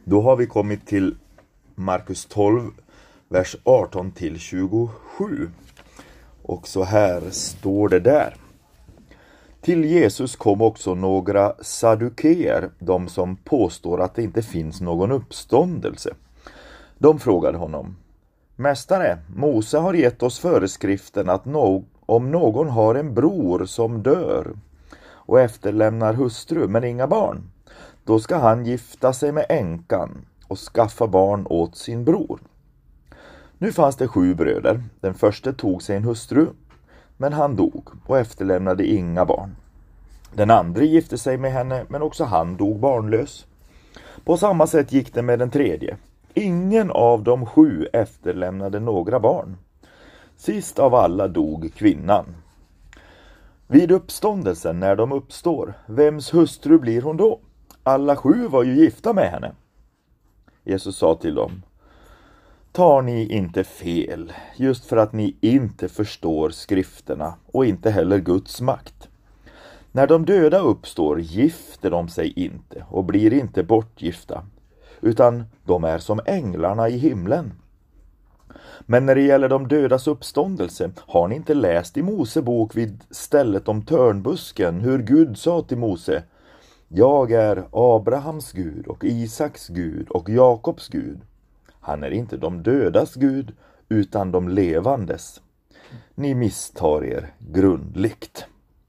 Då har vi kommit till Markus 12, vers 18 till 27. Och så här står det där. Till Jesus kom också några saddukeer, de som påstår att det inte finns någon uppståndelse. De frågade honom: Mästare, Mose har gett oss föreskriften att om någon har en bror som dör och efterlämnar hustru men inga barn, då ska han gifta sig med änkan och skaffa barn åt sin bror. Nu fanns det 7 bröder. Den första tog sig en hustru, men han dog och efterlämnade inga barn. Den andra gifte sig med henne, men också han dog barnlös. På samma sätt gick det med den tredje. Ingen av de 7 efterlämnade några barn. Sist av alla dog kvinnan. Vid uppståndelsen, när de uppstår, vems hustru blir hon då? Alla 7 var ju gifta med henne. Jesus sa till dem: Tar ni inte fel, just för att ni inte förstår skrifterna och inte heller Guds makt. När de döda uppstår gifter de sig inte och blir inte bortgifta, utan de är som änglarna i himlen. Men när det gäller de dödas uppståndelse, har ni inte läst i Mose bok vid stället om törnbusken hur Gud sa till Mose: Jag är Abrahams Gud och Isaks Gud och Jakobs Gud. Han är inte de dödas Gud, utan de levandes. Ni misstar er grundligt.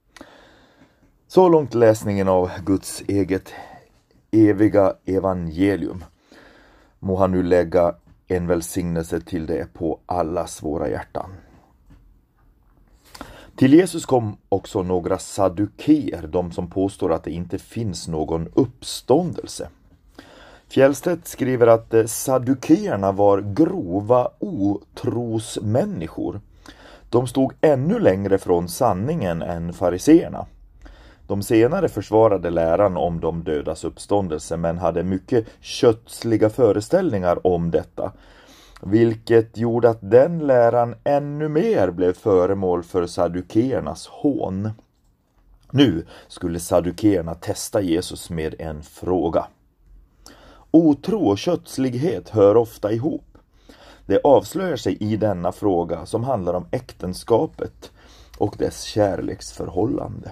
Så långt läsningen av Guds eget eviga evangelium. Må han nu lägga en välsignelse till det på allas våra hjärtan. Till Jesus kom också några saddukeer, de som påstår att det inte finns någon uppståndelse. Fjällstedt skriver att saddukeerna var grova otrosmänniskor. De stod ännu längre från sanningen än fariseerna. De senare försvarade läran om de dödas uppståndelse, men hade mycket kötsliga föreställningar om detta, vilket gjorde att den läran ännu mer blev föremål för saddukeernas hån. Nu skulle saddukeerna testa Jesus med en fråga. Otro och kötslighet hör ofta ihop. Det avslöjar sig i denna fråga som handlar om äktenskapet och dess kärleksförhållande.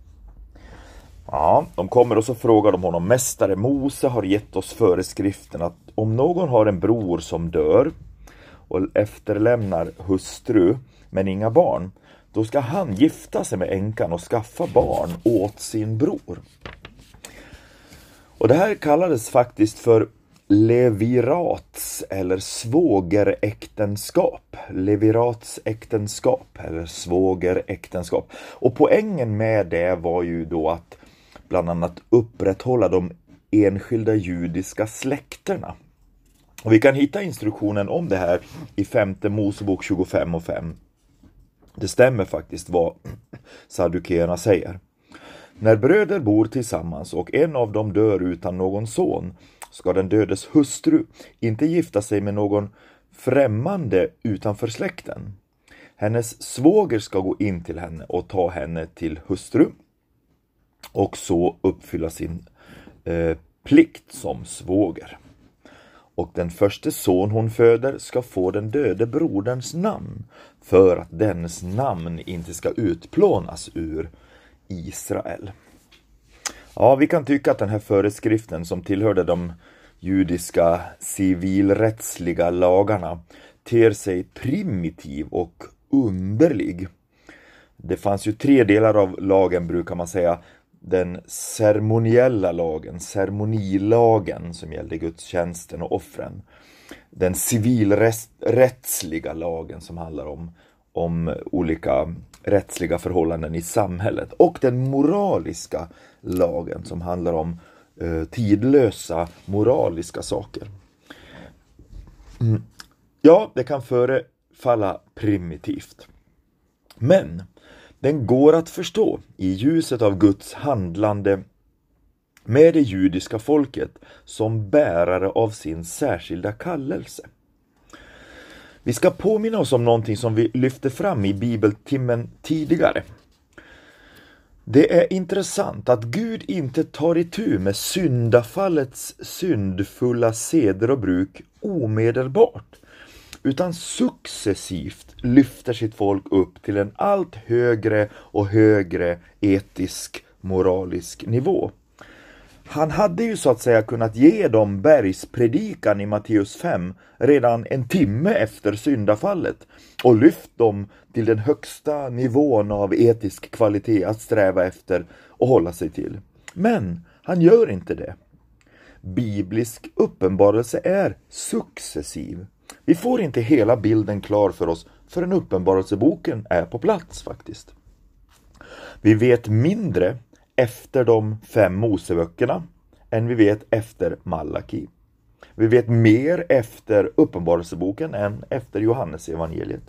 Ja, de kommer och så frågar de honom: Mästare, Mose har gett oss föreskriften att om någon har en bror som dör och efterlämnar hustru men inga barn, då ska han gifta sig med änkan och skaffa barn åt sin bror. Och det här kallades faktiskt för levirats eller svågeräktenskap. Leviratsäktenskap eller svågeräktenskap. Och poängen med det var ju då att bland annat upprätthålla de enskilda judiska släkterna. Och vi kan hitta instruktionen om det här i 5:e Mosebok 25:5. Det stämmer faktiskt vad saddukeerna säger. När bröder bor tillsammans och en av dem dör utan någon son, ska den dödes hustru inte gifta sig med någon främmande utanför släkten. Hennes svåger ska gå in till henne och ta henne till hustru och så uppfylla sin plikt som svåger. Och den första son hon föder ska få den döde broderns namn, för att dennes namn inte ska utplånas ur Israel. Ja, vi kan tycka att den här föreskriften, som tillhörde de judiska civilrättsliga lagarna, ter sig primitiv och underlig. Det fanns ju 3 delar av lagen, brukar man säga. Den ceremoniella lagen, ceremonilagen, som gällde gudstjänsten och offren. Den civilrättsliga lagen, som handlar om olika rättsliga förhållanden i samhället. Och den moraliska lagen, som handlar om tidlösa moraliska saker. Ja, det kan förefalla primitivt. Men den går att förstå i ljuset av Guds handlande med det judiska folket som bärare av sin särskilda kallelse. Vi ska påminna oss om någonting som vi lyfte fram i bibeltimmen tidigare. Det är intressant att Gud inte tar itu med syndafallets syndfulla seder och bruk omedelbart, utan successivt lyfter sitt folk upp till en allt högre och högre etisk, moralisk nivå. Han hade ju så att säga kunnat ge dem bergspredikan i Matteus 5 redan en timme efter syndafallet och lyft dem till den högsta nivån av etisk kvalitet att sträva efter och hålla sig till. Men han gör inte det. Biblisk uppenbarelse är successiv. Vi får inte hela bilden klar för oss förrän uppenbarelseboken är på plats faktiskt. Vi vet mindre efter de 5 Moseböckerna än vi vet efter Malaki. Vi vet mer efter uppenbarelseboken än efter Johannes evangeliet.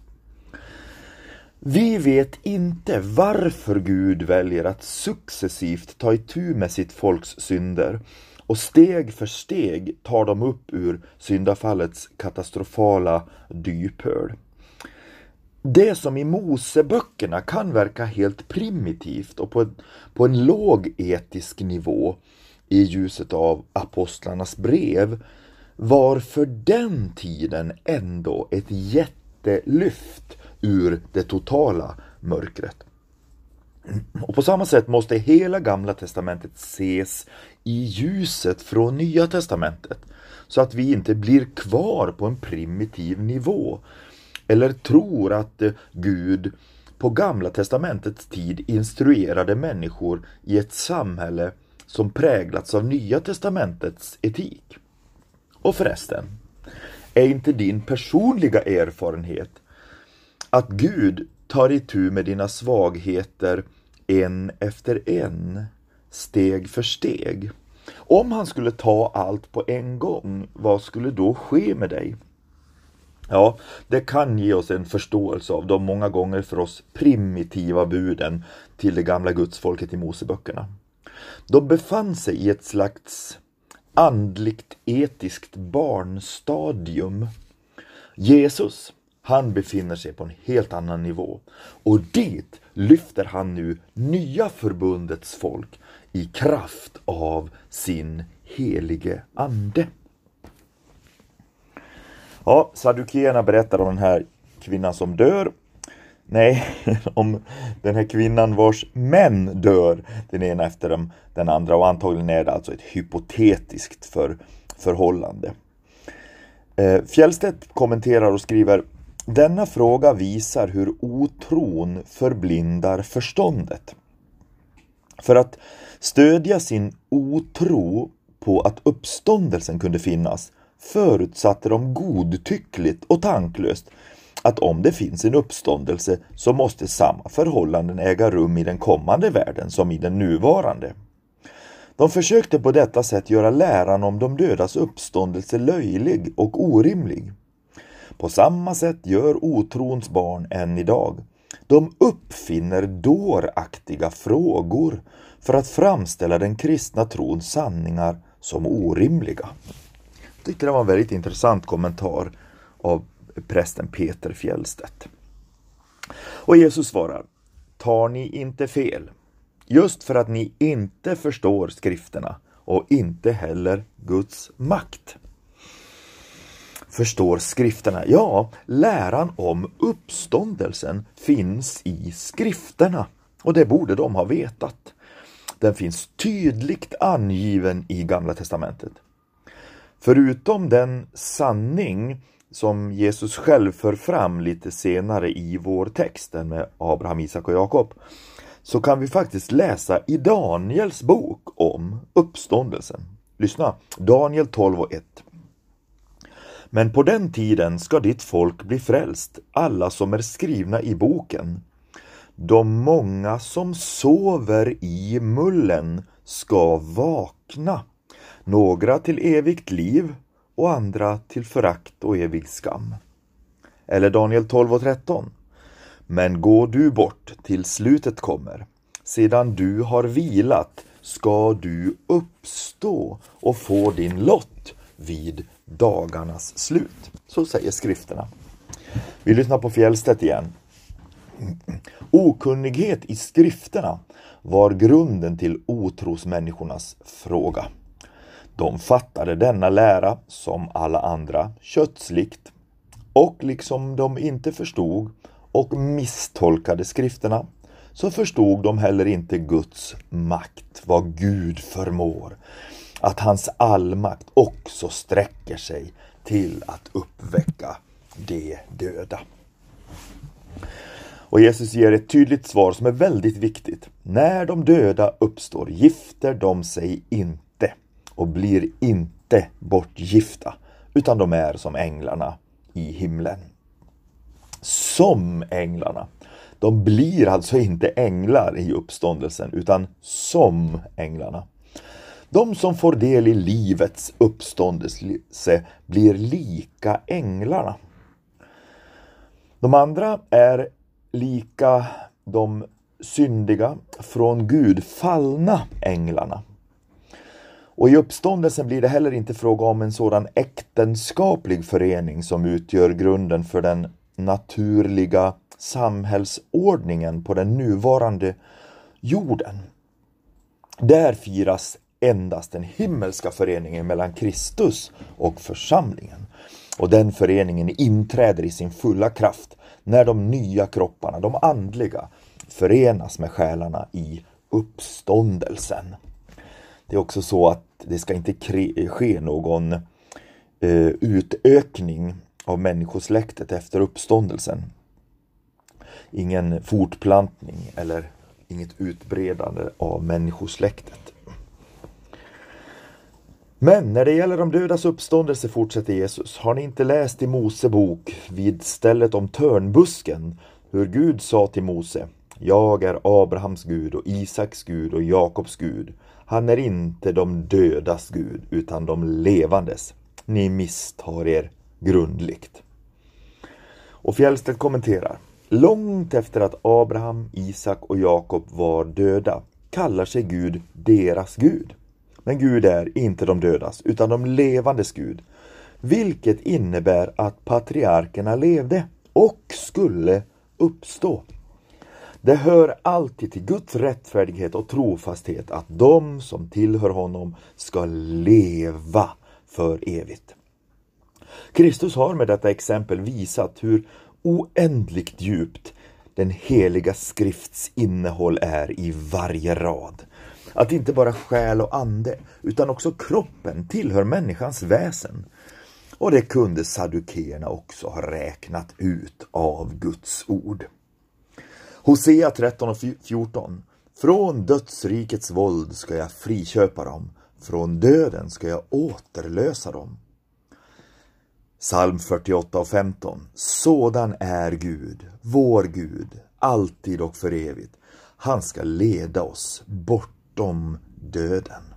Vi vet inte varför Gud väljer att successivt ta itu med sitt folks synder och steg för steg tar dem upp ur syndafallets katastrofala dyphöl. Det som i Moseböckerna kan verka helt primitivt och på en låg etisk nivå i ljuset av apostlarnas brev var för den tiden ändå ett jättelyft ur det totala mörkret. Och på samma sätt måste hela Gamla testamentet ses i ljuset från Nya testamentet, så att vi inte blir kvar på en primitiv nivå eller tror att Gud på Gamla testamentets tid instruerade människor i ett samhälle som präglats av Nya testamentets etik. Och förresten, är inte din personliga erfarenhet att Gud tar itu med dina svagheter en efter en, steg för steg? Om han skulle ta allt på en gång, vad skulle då ske med dig? Ja, det kan ge oss en förståelse av de många gånger för oss primitiva buden till det gamla gudsfolket i Moseböckerna. De befann sig i ett slags andligt etiskt barnstadium. Jesus, han befinner sig på en helt annan nivå. Och dit lyfter han nu nya förbundets folk i kraft av sin helige ande. Ja, saddukeerna berättar om den här kvinnan som dör. Nej, om den här kvinnan vars män dör, den ena efter den andra. Och antagligen är det alltså ett hypotetiskt förhållande. Fjellstedt kommenterar och skriver: denna fråga visar hur otron förblindar förståndet. För att stödja sin otro på att uppståndelsen kunde finnas förutsatte de godtyckligt och tanklöst att om det finns en uppståndelse så måste samma förhållanden äga rum i den kommande världen som i den nuvarande. De försökte på detta sätt göra läran om de dödas uppståndelse löjlig och orimlig. På samma sätt gör otrons barn än idag. De uppfinner dåraktiga frågor för att framställa den kristna trons sanningar som orimliga. Jag tyckte det var en väldigt intressant kommentar av prästen Peter Fjellstedt. Och Jesus svarar: tar ni inte fel, just för att ni inte förstår skrifterna och inte heller Guds makt. Förstår skrifterna? Ja, läran om uppståndelsen finns i skrifterna och det borde de ha vetat. Den finns tydligt angiven i Gamla testamentet. Förutom den sanning som Jesus själv för fram lite senare i vår text med Abraham, Isak och Jakob, så kan vi faktiskt läsa i Daniels bok om uppståndelsen. Lyssna, Daniel 12:1. Men på den tiden ska ditt folk bli frälst, alla som är skrivna i boken. De många som sover i mullen ska vakna, några till evigt liv och andra till förakt och evig skam. Eller Daniel 12:13. Men gå du bort till slutet kommer. Sedan du har vilat ska du uppstå och få din lott vid dagarnas slut. Så säger skrifterna. Vi lyssnar på Fjellstedt igen. Okunnighet i skrifterna var grunden till otrosmänniskornas fråga. De fattade denna lära som alla andra kötsligt, och liksom de inte förstod och misstolkade skrifterna, så förstod de heller inte Guds makt, vad Gud förmår, att hans allmakt också sträcker sig till att uppväcka de döda. Och Jesus ger ett tydligt svar som är väldigt viktigt. När de döda uppstår gifter de sig inte och blir inte bortgifta, utan de är som änglarna i himlen. Som änglarna. De blir alltså inte änglar i uppståndelsen, utan som änglarna. De som får del i livets uppståndelse blir lika änglarna. De andra är lika de syndiga, från Gud fallna änglarna. Och i uppståndelsen blir det heller inte fråga om en sådan äktenskaplig förening som utgör grunden för den naturliga samhällsordningen på den nuvarande jorden. Där firas endast den himmelska föreningen mellan Kristus och församlingen. Och den föreningen inträder i sin fulla kraft när de nya kropparna, de andliga, förenas med själarna i uppståndelsen. Det är också så att det ska inte ske någon utökning av människosläktet efter uppståndelsen. Ingen fortplantning eller inget utbredande av människosläktet. Men när det gäller de dödas uppståndelse, fortsätter Jesus, har ni inte läst i Mosebok vid stället om törnbusken hur Gud sa till Mose: jag är Abrahams Gud och Isaks Gud och Jakobs Gud. Han är inte de dödas Gud utan de levandes. Ni misstar er grundligt. Och Fjällstedt kommenterar: långt efter att Abraham, Isak och Jakob var döda kallar sig Gud deras Gud. Men Gud är inte de dödas utan de levandes Gud. Vilket innebär att patriarkerna levde och skulle uppstå. Det hör alltid till Guds rättfärdighet och trofasthet att de som tillhör honom ska leva för evigt. Kristus har med detta exempel visat hur oändligt djupt den heliga skrifts innehåll är i varje rad. Att inte bara själ och ande utan också kroppen tillhör människans väsen. Och det kunde saddukeerna också ha räknat ut av Guds ord. Hosea 13:14. Från dödsrikets våld ska jag friköpa dem. Från döden ska jag återlösa dem. Psalm 48:15. Sådan är Gud, vår Gud, alltid och för evigt. Han ska leda oss bortom döden.